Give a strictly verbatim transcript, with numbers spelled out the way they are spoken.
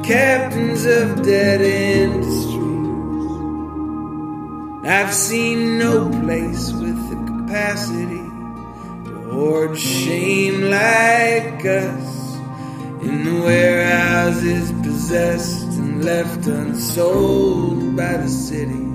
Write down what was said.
captains of dead industries. I've seen no place with the capacity to hoard shame like us, in the warehouses possessed and left unsold by the city.